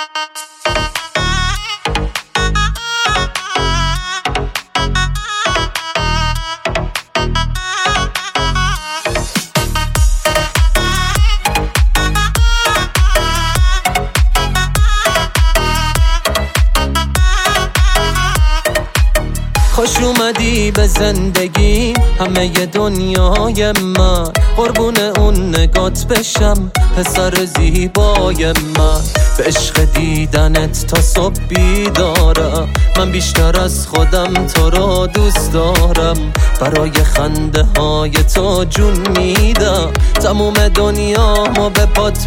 خوش اومدی به زندگی همه ی دنیای من، قربون اون نگات بشم پسر زیبای من. به عشق دیدنت تا صبح بیدارم، من بیشتر از خودم تو رو دوست دارم. برای خنده های تو جون میدم، تموم دنیامو به پات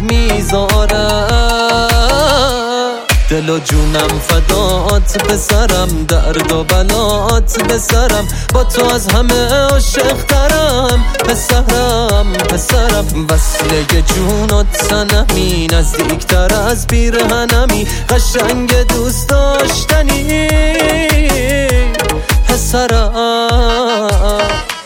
میذارم. دل و جونم فدات پسرم، درد و بلات بسرم، با تو از همه عاشق ترم پسرم پسرم. وصله جونت سنمی، نزدیکتر از پیرهنمی، قشنگ دوست داشتنی پسرم.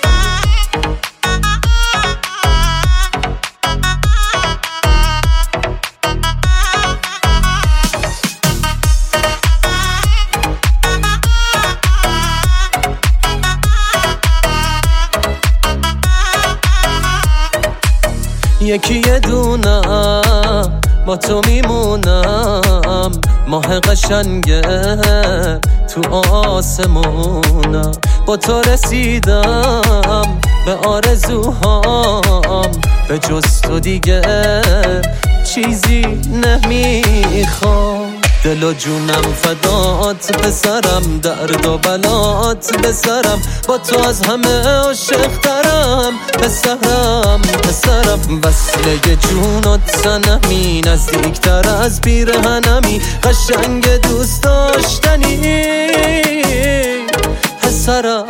یکی یه دونم با تو میمونم، ماه قشنگه تو آسمونم. با تو رسیدم به آرزوهام، به جز تو دیگه چیزی نمیخوام. دل و جونم فدات پسرم، درد و بلات بسرم، با تو از همه عاشق ترم پسرم پسرم. وصله جونت سنمی، نزدیکتر از پیرهنمی، قشنگ دوست داشتنی پسرم.